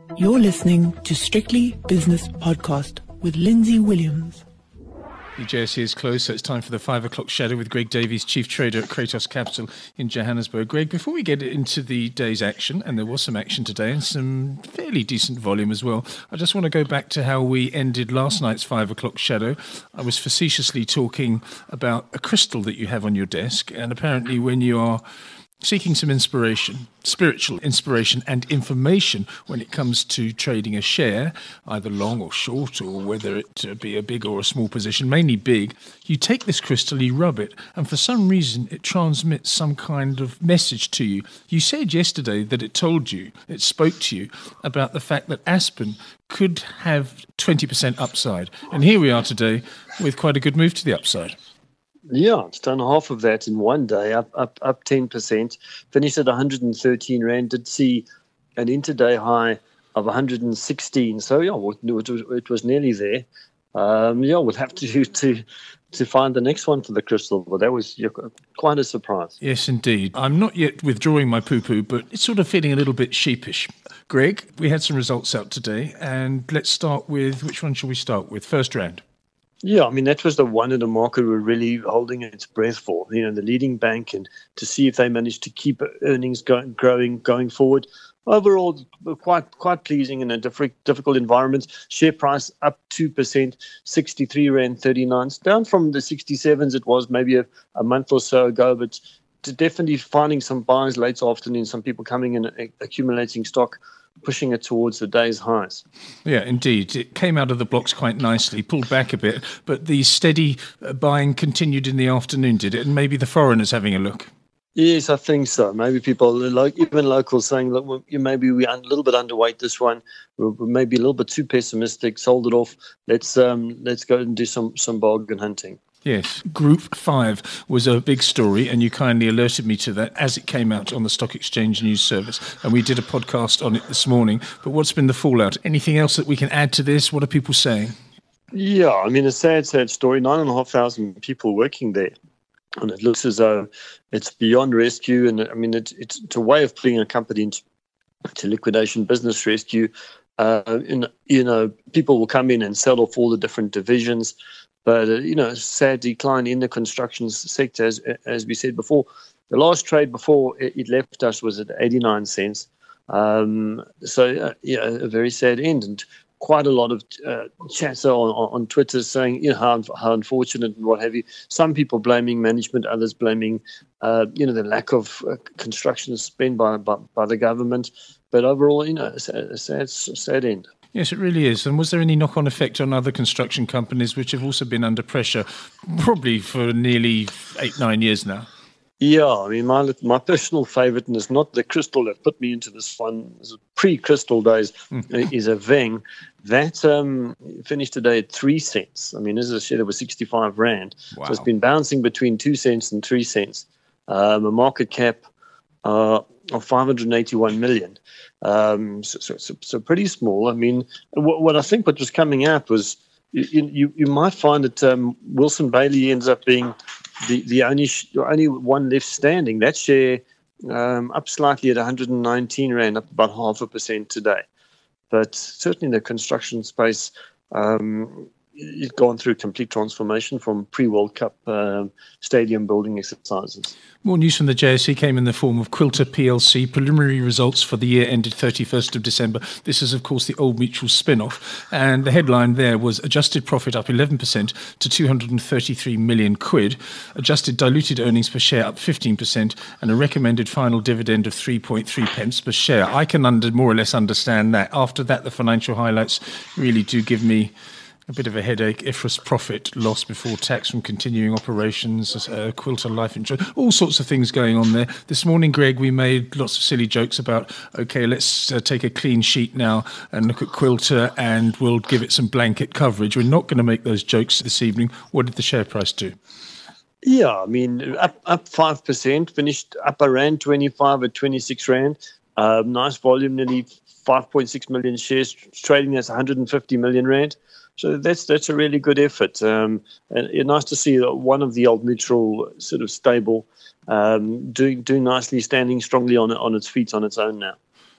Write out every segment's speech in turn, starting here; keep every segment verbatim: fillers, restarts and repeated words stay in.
You're listening to Strictly Business Podcast with Lindsay Williams. The J S E is closed, so it's time for the five o'clock shadow with Greg Davies, Chief Trader at Kratos Capital in Johannesburg. Greg, before we get into the day's action, and there was some action today and some fairly decent volume as well, I just want to go back to how we ended last night's five o'clock shadow. I was facetiously talking about a crystal that you have on your desk, and apparently when you are seeking some inspiration, spiritual inspiration and information when it comes to trading a share, either long or short, or whether it uh, be a big or a small position, mainly big, you take this crystal, you rub it, and for some reason it transmits some kind of message to you. You said yesterday that it told you, it spoke to you about the fact that Aspen could have twenty percent upside. And here we are today with quite a good move to the upside. Yeah, it's done half of that in one day, up up up ten percent. Finished at one hundred thirteen rand. Did see an intraday high of one hundred sixteen. So yeah, it was, it was nearly there. Um, yeah, we'll have to to to find the next one for the crystal. But that was yeah, quite a surprise. Yes, indeed. I'm not yet withdrawing my poo-poo, but it's sort of feeling a little bit sheepish. Greg, we had some results out today, and let's start with, which one shall we start with? First round. Yeah, I mean, that was the one in the market we're really holding its breath for, you know, the leading bank, and to see if they managed to keep earnings going, growing, going forward. Overall, quite quite pleasing in a diff- difficult environment. Share price up two percent, sixty-three rand thirty-nine. It's down from the sixty-sevens it was maybe a, a month or so ago, but definitely finding some buys late afternoon, some people coming in and accumulating stock, pushing it towards the day's highs. Yeah, indeed. It came out of the blocks quite nicely, pulled back a bit, but the steady buying continued in the afternoon, did it? And maybe the foreigners having a look. Yes, I think so. Maybe people, like even locals, saying, look, maybe we're a little bit underweight this one. We're maybe a little bit too pessimistic. Sold it off. Let's um, let's go and do some some bargain hunting. Yes, Group five was a big story, and you kindly alerted me to that as it came out on the Stock Exchange News Service, and we did a podcast on it this morning. But what's been the fallout? Anything else that we can add to this? What are people saying? Yeah, I mean, a sad, sad story. Nine and a half thousand people working there, and it looks as though it's beyond rescue. And I mean, it, it's, it's a way of putting a company into, into liquidation, business rescue. Uh, and, you know, people will come in and sell off all the different divisions. But, uh, you know, sad decline in the construction sector, as, as we said before. The last trade before it left us was at eighty-nine cents. Um, so, uh, yeah, a very sad end. And quite a lot of uh, chatter on, on Twitter saying, you know, how, how unfortunate and what have you. Some people blaming management, others blaming, uh, you know, the lack of uh, construction spend by, by, by the government. But overall, you know, a sad, a sad, sad end. Yes, it really is. And was there any knock-on effect on other construction companies which have also been under pressure, probably for nearly eight, nine years now? Yeah, I mean, my my personal favourite, and it's not the crystal that put me into this one, pre-crystal days, is a Veng. That um, finished today at three cents. I mean, this is a share that was sixty-five rand. Wow. So it's been bouncing between two cents and three cents. Um, a market cap uh, of five hundred eighty-one million. Um, so, so, so, so pretty small. I mean, what, what I think what was coming out was you you, you might find that um, Wilson Bailey ends up being the, the only only one left standing. That share um, up slightly at one hundred nineteen rand, up about half a percent today. But certainly the construction space, um, it's gone through complete transformation from pre-World Cup um, stadium building exercises. More news from the J S E came in the form of Quilter P L C preliminary results for the year ended thirty-first of December. This is, of course, the Old Mutual spin-off. And the headline there was adjusted profit up eleven percent to two hundred thirty-three million quid, adjusted diluted earnings per share up fifteen percent, and a recommended final dividend of three point three pence per share. I can under, more or less understand that. After that, the financial highlights really do give me a bit of a headache. I F R S profit loss before tax from continuing operations, uh, Quilter life insurance, all sorts of things going on there. This morning, Greg, we made lots of silly jokes about, okay, let's uh, take a clean sheet now and look at Quilter and we'll give it some blanket coverage. We're not going to make those jokes this evening. What did the share price do? Yeah, I mean, up up five percent, finished up a rand twenty-five at twenty-six rand. Um, nice volume, nearly five point six million shares, trading at one hundred fifty million rand. So that's that's a really good effort. Um, and it's nice to see one of the Old Mutual sort of stable, um, doing doing nicely, standing strongly on on its feet on its own now.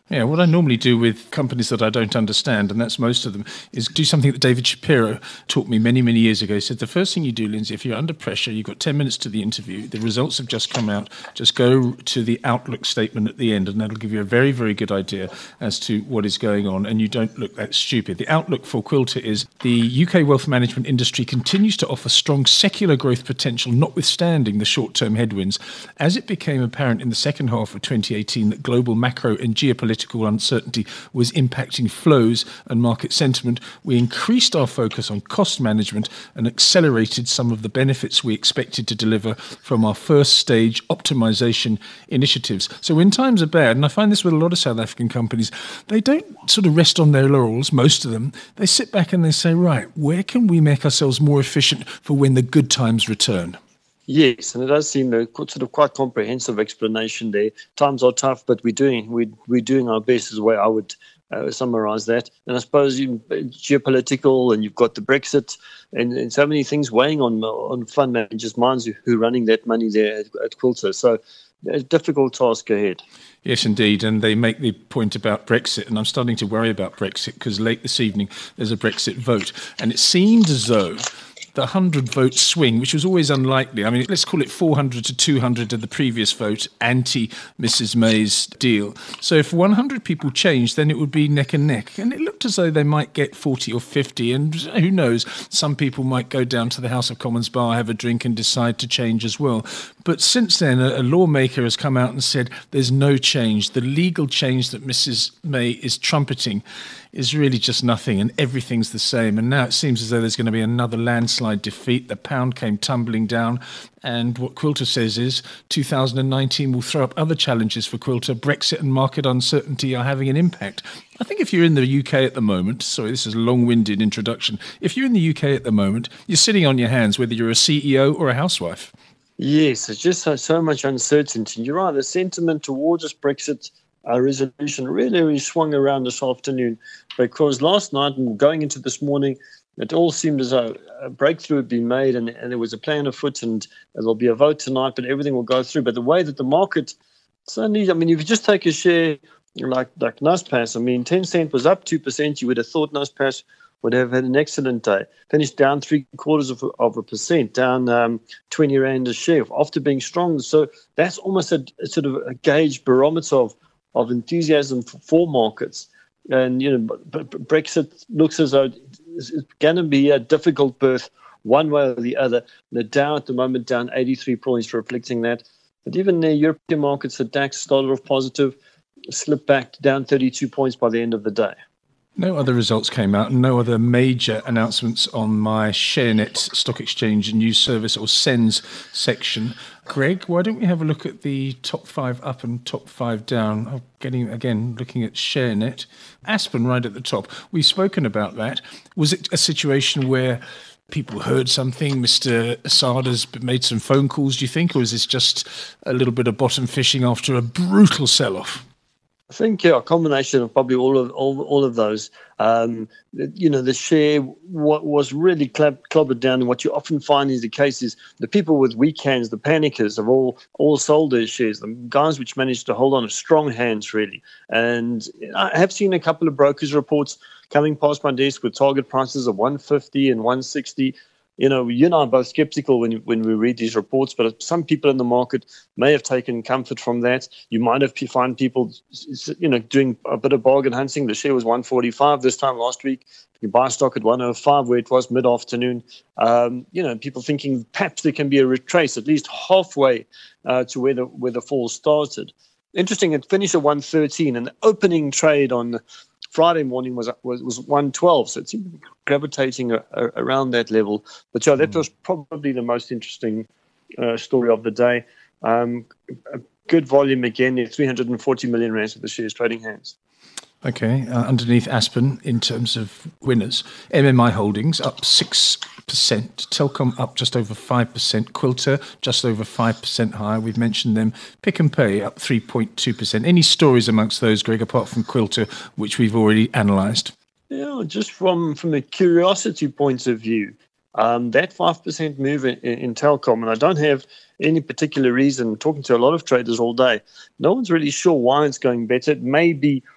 Yeah, what I normally do with companies that I don't understand, and that's most of them, is do something that David Shapiro taught me many, many years ago. He said, the first thing you do, Lindsay, if you're under pressure, you've got ten minutes to the interview, the results have just come out, just go to the outlook statement at the end, and that'll give you a very, very good idea as to what is going on, and you don't look that stupid. The outlook for Quilter is the U K wealth management industry continues to offer strong secular growth potential, notwithstanding the short-term headwinds. As it became apparent in the second half of twenty eighteen that global macro and geopolitical uncertainty was impacting flows and market sentiment, we increased our focus on cost management and accelerated some of the benefits we expected to deliver from our first stage optimization initiatives. So when times are bad, and I find this with a lot of South African companies, they don't sort of rest on their laurels, most of them. They sit back and they say, right, where can we make ourselves more efficient for when the good times return? Yes, and it does seem a sort of quite comprehensive explanation there. Times are tough, but we're doing we we're doing our best is the way I would uh, summarize that. And I suppose you, geopolitical, and you've got the Brexit, and, and so many things weighing on on fund managers' minds who, who are running that money there at, at Quilter. So a difficult task ahead. Yes, indeed. And they make the point about Brexit, and I'm starting to worry about Brexit because late this evening there's a Brexit vote, and it seemed as though the one hundred vote swing, which was always unlikely. I mean, let's call it four hundred to two hundred of the previous vote, anti-Missus May's deal. So if one hundred people changed, then it would be neck and neck. And it looked as though they might get forty or fifty. And who knows, some people might go down to the House of Commons bar, have a drink and decide to change as well. But since then, a, a lawmaker has come out and said there's no change. The legal change that Missus May is trumpeting is really just nothing, and everything's the same. And now it seems as though there's going to be another landslide defeat. The pound came tumbling down, and what Quilter says is two thousand nineteen will throw up other challenges for Quilter. Brexit and market uncertainty are having an impact. I think if you're in the U K at the moment, sorry, this is a long-winded introduction. If you're in the U K at the moment, you're sitting on your hands, whether you're a C E O or a housewife. Yes, it's just so, so much uncertainty. You're right, the sentiment towards this Brexit uh, resolution really, really swung around this afternoon, because last night and going into this morning, it all seemed as though a breakthrough had been made, and, and there was a plan afoot, and there'll be a vote tonight, but everything will go through. But the way that the market suddenly, I mean, if you just take a share like like Naspers, I mean, Tencent was up two percent. You would have thought Naspers would have had an excellent day. Finished down three quarters of, of a percent, down um, twenty rand a share after being strong. So that's almost a, a sort of a gauge barometer of, of enthusiasm for, for markets. And, you know, b- b- Brexit looks as though it's going to be a difficult birth one way or the other. The Dow at the moment down eighty-three points, reflecting that. But even the European markets, the DAX started off positive, slipped back down thirty-two points by the end of the day. No other results came out, and no other major announcements on my ShareNet Stock Exchange News Service, or S E N S section. Greg, why don't we have a look at the top five up and top five down? Oh, getting again, looking at ShareNet. Aspen right at the top. We've spoken about that. Was it a situation where people heard something? Mister Asada's made some phone calls, do you think? Or is this just a little bit of bottom fishing after a brutal sell-off? I think, yeah, a combination of probably all of all, all of those. Um, you know, the share w- was really clobbered clobbered down, and what you often find is the case is the people with weak hands, the panickers, have all all sold their shares. The guys which managed to hold on to strong hands, really. And I have seen a couple of brokers' reports coming past my desk with target prices of one fifty and one sixty. You know, you and I are both skeptical when when we read these reports, but some people in the market may have taken comfort from that. You might have find people, you know, doing a bit of bargain hunting. The share was one forty-five this time last week. You buy stock at one oh five, where it was mid-afternoon. Um, you know, people thinking perhaps there can be a retrace at least halfway uh, to where the where the fall started. Interesting, it finished at one thirteen, and the opening trade on Friday morning was was, was one twelve, so it seemed to be gravitating a, a, around that level. But yeah, that was probably the most interesting uh, story of the day. Um, a good volume again, three hundred forty million rands of the shares trading hands. Okay, uh, underneath Aspen, in terms of winners, M M I Holdings up six percent, Telkom up just over five percent, Quilter just over five percent higher. We've mentioned them. Pick n Pay up three point two percent. Any stories amongst those, Greg, apart from Quilter, which we've already analysed? Yeah, just from, from a curiosity point of view, um, that five percent move in, in Telkom, and I don't have any particular reason, talking to a lot of traders all day, no one's really sure why it's going better. It may be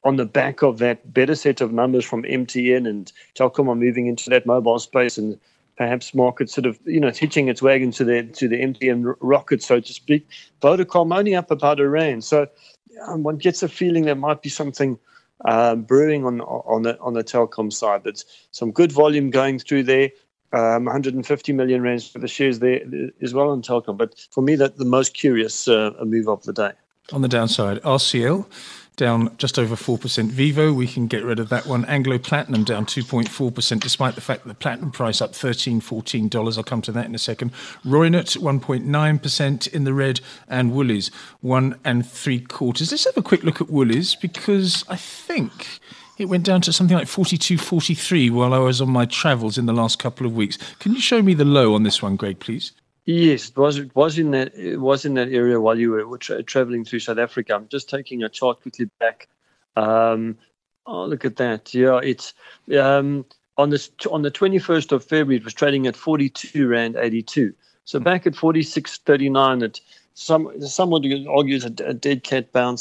on the back of that better set of numbers from M T N and Telkom are moving into that mobile space, and perhaps market sort of, you know, hitching its wagon to the to the M T N rocket, so to speak. Vodacom only up about a rand. So um, one gets a feeling there might be something um, brewing on on the on the Telkom side. There's some good volume going through there. Um, one hundred fifty million rands for the shares there as well on Telkom. But for me, that the most curious uh, move of the day. On the downside, R C L down just over four percent. Vivo, we can get rid of that one. Anglo Platinum down two point four percent, despite the fact that the platinum price up thirteen dollars, fourteen dollars. I'll come to that in a second. Roynat, one point nine percent in the red, and Woolies, one and three quarters. Let's have a quick look at Woolies, because I think it went down to something like forty-two, forty-three while I was on my travels in the last couple of weeks. Can you show me the low on this one, Greg, please? Yes, it was. It was in that. It was in that area while you were, were tra- traveling through South Africa. I'm just taking a chart quickly back. Um, oh, look at that! Yeah, it's um, on this on the twenty-first of February. It was trading at forty-two rand eighty-two. So back at forty-six thirty-nine. It some someone argues a, a dead cat bounce.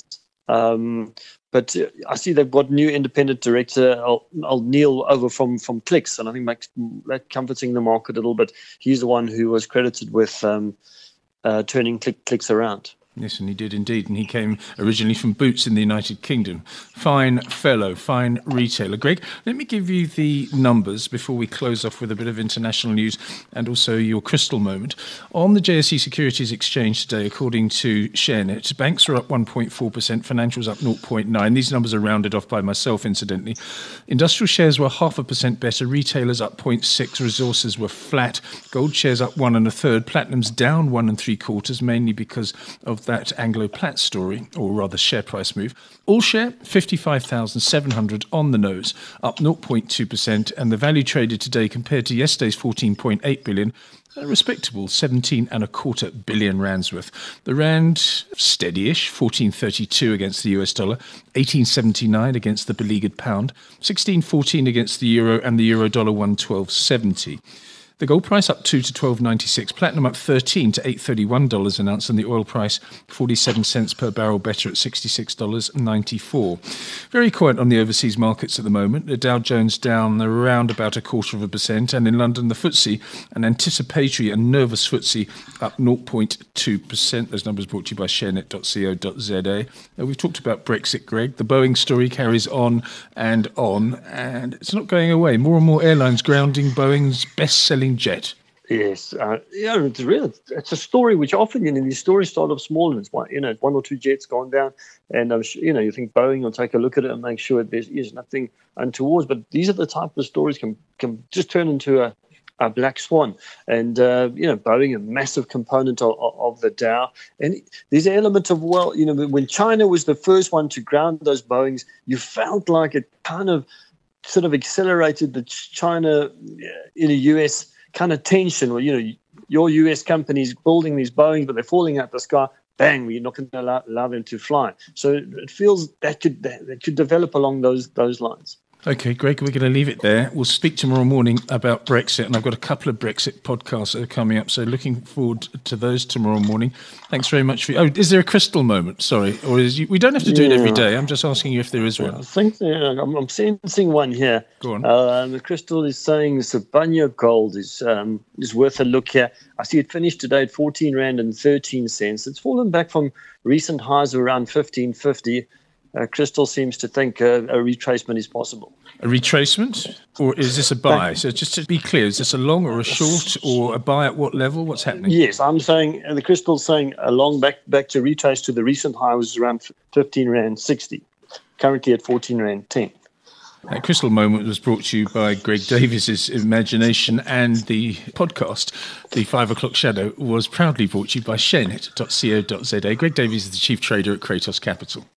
Um, But uh, I see they've got new independent director, I'll, I'll Neil, over from, from Clicks, and I think makes that comforting the market a little bit. He's the one who was credited with um, uh, turning Click, Clicks around. Yes, and he did indeed. And he came originally from Boots in the United Kingdom. Fine fellow, fine retailer. Greg, let me give you the numbers before we close off with a bit of international news and also your crystal moment. On the J S E Securities Exchange today, according to ShareNet, banks are up one point four percent, financials up zero point nine. These numbers are rounded off by myself, incidentally. Industrial shares were half a percent better, retailers up zero point six, resources were flat, gold shares up one and a third, platinum's down one and three quarters, mainly because of that Anglo Plat story, or rather share price move. All share fifty-five thousand seven hundred on the nose, up zero point two percent, and the value traded today compared to yesterday's fourteen point eight billion, a respectable seventeen and a quarter billion rands worth. The rand steady-ish, fourteen thirty-two against the U S dollar, eighteen seventy-nine against the beleaguered pound, sixteen fourteen against the euro, and the euro dollar one twelve seventy. The gold price up two to twelve ninety-six, platinum up thirteen to eight thirty-one dollars an ounce, and the oil price forty-seven cents per barrel better at sixty-six ninety-four. Very quiet on the overseas markets at the moment. The Dow Jones down around about a quarter of a percent, and in London the F T S E, an anticipatory and nervous F T S E, up zero point two percent. Those numbers brought to you by sharenet dot co dot z a. Now, we've talked about Brexit, Greg. The Boeing story carries on and on, and it's not going away. More and more airlines grounding Boeing's best-selling jet. Yes, uh, yeah, it's real. It's a story which often, you know, these stories start off small, and it's one, you know, one or two jets gone down, and um, you know, you think Boeing will take a look at it and make sure there's is nothing untoward. But these are the type of stories can can just turn into a, a black swan. And uh, you know, Boeing, a massive component of, of the Dow, and there's an element of, well, you know, when China was the first one to ground those Boeings, you felt like it kind of sort of accelerated the China in the U S kind of tension, where, you know, your U S companies building these Boeings, but they're falling out the sky. Bang! We're not going to allow, allow them to fly. So it feels that could that could develop along those those lines. Okay, Greg, we're going to leave it there. We'll speak tomorrow morning about Brexit, and I've got a couple of Brexit podcasts that are coming up, so looking forward to those tomorrow morning. Thanks very much for you. Oh, is there a crystal moment? Sorry. Or is you, we don't have to do yeah. it every day. I'm just asking you if there is one. I think yeah, I'm, I'm sensing one here. Go on. Uh, the crystal is saying Sibanye Gold is um, is worth a look here. I see it finished today at fourteen rand and thirteen cents. It's fallen back from recent highs of around fifteen fifty. Uh, Crystal seems to think uh, a retracement is possible. A retracement? Or is this a buy? So just to be clear, is this a long or a short, or a buy at what level? What's happening? Yes, I'm saying, uh, the Crystal's saying a long back, back to retrace to the recent high was around fifteen rand sixty, currently at fourteen rand ten. That crystal moment was brought to you by Greg Davies's imagination, and the podcast, The Five O'Clock Shadow, was proudly brought to you by sharenet dot co dot z a. Greg Davies is the chief trader at Kratos Capital.